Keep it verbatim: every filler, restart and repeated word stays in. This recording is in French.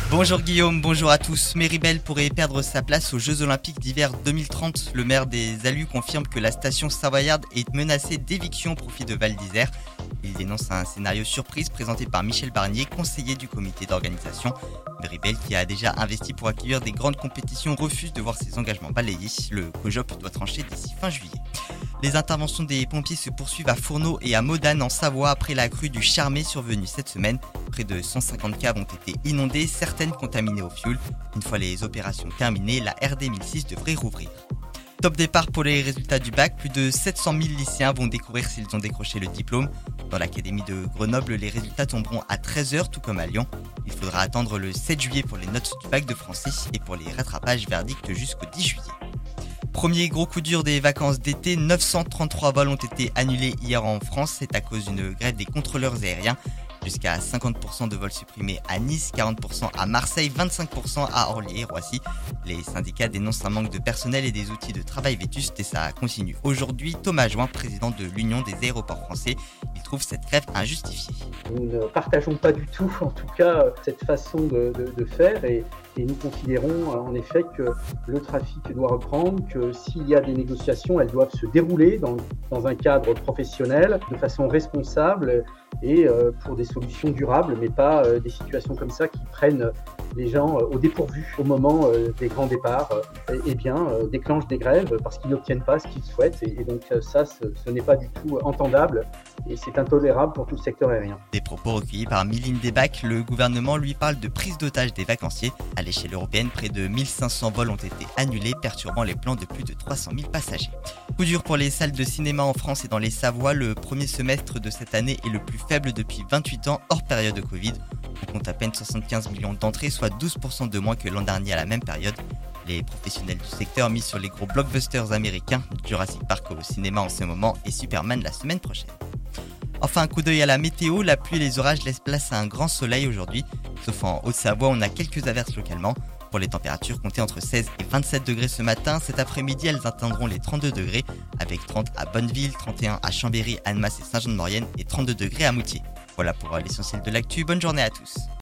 Bonjour Guillaume, bonjour à tous. Méribel pourrait perdre sa place aux Jeux Olympiques d'hiver deux mille trente. Le maire des Alus confirme que la station savoyarde est menacée d'éviction au profit de Val d'Isère. Il dénonce un scénario surprise présenté par Michel Barnier, conseiller du comité d'organisation. Méribel, qui a déjà investi pour accueillir des grandes compétitions, refuse de voir ses engagements balayés. Le COJOP doit trancher d'ici fin juillet. Les interventions des pompiers se poursuivent à Fourneau et à Modane en Savoie après la crue du Charmé survenue cette semaine. Près de cent cinquante caves ont été inondées, certaines contaminées au fioul. Une fois les opérations terminées, la R D mille six devrait rouvrir. Top départ pour les résultats du bac, plus de sept cent mille lycéens vont découvrir s'ils ont décroché le diplôme. Dans l'académie de Grenoble, les résultats tomberont à treize heures, tout comme à Lyon. Il faudra attendre le sept juillet pour les notes du bac de français et pour les rattrapages verdicts jusqu'au dix juillet. Premier gros coup dur des vacances d'été, neuf cent trente-trois vols ont été annulés hier en France. C'est à cause d'une grève des contrôleurs aériens. Jusqu'à cinquante pour cent de vols supprimés à Nice, quarante pour cent à Marseille, vingt-cinq pour cent à Orly et Roissy. Les syndicats dénoncent un manque de personnel et des outils de travail vétustes et ça continue. Aujourd'hui, Thomas Join, président de l'Union des aéroports français, il trouve cette grève injustifiée. Nous ne partageons pas du tout, en tout cas, cette façon de, de, de faire et, et nous considérons en effet que le trafic doit reprendre, que s'il y a des négociations, elles doivent se dérouler dans, dans un cadre professionnel, de façon responsable et euh, pour des solutions durables, mais pas euh, des situations comme ça qui prennent les gens euh, au dépourvu au moment euh, des grands départs, euh, et, et bien euh, déclenchent des grèves parce qu'ils n'obtiennent pas ce qu'ils souhaitent. Et, et donc euh, ça, ce, ce n'est pas du tout entendable et c'est intolérable pour tout le secteur aérien. Des propos recueillis par Miline Debac, le gouvernement lui parle de prise d'otage des vacanciers. À l'échelle européenne, près de mille cinq cents vols ont été annulés, perturbant les plans de plus de trois cent mille passagers. Coup dur pour les salles de cinéma en France et dans les Savoies, le premier semestre de cette année est le plus faible depuis vingt-huit ans, hors période de Covid. On compte à peine soixante-quinze millions d'entrées, soit douze pour cent de moins que l'an dernier à la même période. Les professionnels du secteur misent sur les gros blockbusters américains, Jurassic Park au cinéma en ce moment et Superman la semaine prochaine. Enfin, un coup d'œil à la météo, la pluie et les orages laissent place à un grand soleil aujourd'hui. Sauf en Haute-Savoie, on a quelques averses localement. Pour les températures, comptez entre seize et vingt-sept degrés ce matin. Cet après-midi, elles atteindront les trente-deux degrés, avec trente à Bonneville, trente et un à Chambéry, Annemasse et Saint-Jean-de-Maurienne et trente-deux degrés à Moutier. Voilà pour l'essentiel de l'actu. Bonne journée à tous.